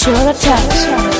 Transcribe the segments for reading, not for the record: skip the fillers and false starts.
Chora touch.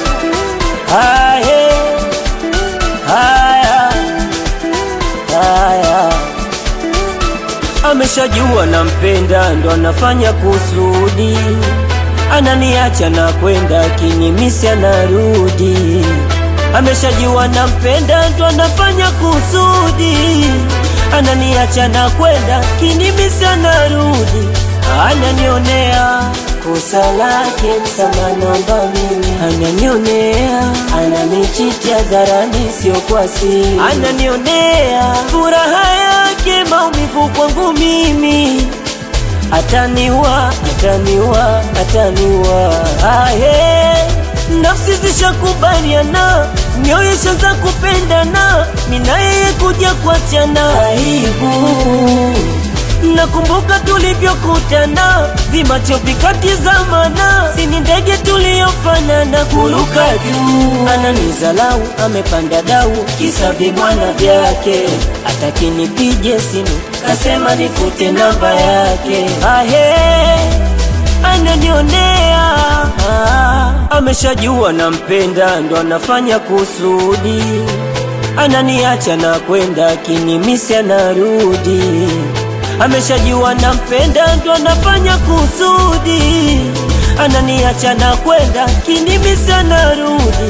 Haya, haya, haya. Ameshajua nampenda ndo anafanya kusudi, ananiacha na kwenda kinimisi anarudi. Ameshajua nampenda ndo anafanya kusudi, ananiacha na kwenda kinimisi anarudi. Ananionea kosa lake msamaha naomba mimi, ananionea ananichitia dharani sio kwa siri, ananionea furaha yake maumivu kwangu mimi, ataniua ataniua ataniua. Ahe, nafsi zishakubaliana, mioyo ishaanza kupendana, mimi na yeye kuja kuachana aibu. Nakumbuka tulivyokutana, vimacho vikatizamana, sini ndege tuliofanana kuruka juu. Ananizalau amepanda dau, kisa vimwana vyake, hataki nipige simu, kasema nifute namba yake. Ahe, ananionea, ameshajua nampenda ndo anafanya kusudi, ananiacha na kwenda kinimisi anarudi. Ameshajua nampenda ndo anafanya kusudi, ananiacha na kwenda kinimisi anarudi.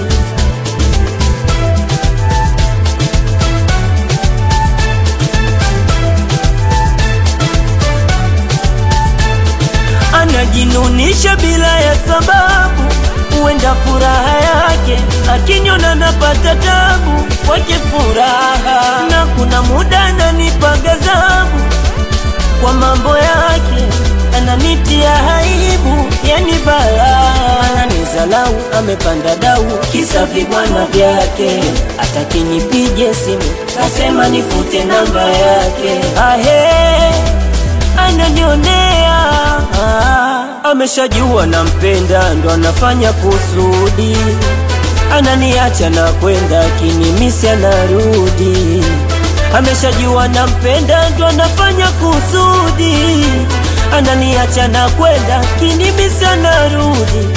Anajinunisha bila ya sababu, huenda furaha yake akiniona napata tabu, wake furaha. Na kuna muda ananipa ghadhabu kwa mambo yake, ananitia aibu, yani balaa. Ananizalau amepanda dau, kisa vibwana vyake, hataki nipige simu, kasema nifute namba yake. Ahe, ananionea, ameshajua nampenda ndo anafanya kusudi, ananiacha na kwenda kinimisi anarudi. Ameshajua nampenda ndo anafanya kusudi, ananiacha na kwenda kinimisi anarudi.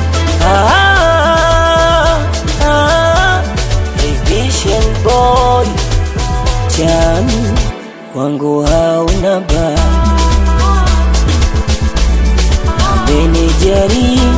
Vision boy Chami kwangu hauna baya, amenijaribu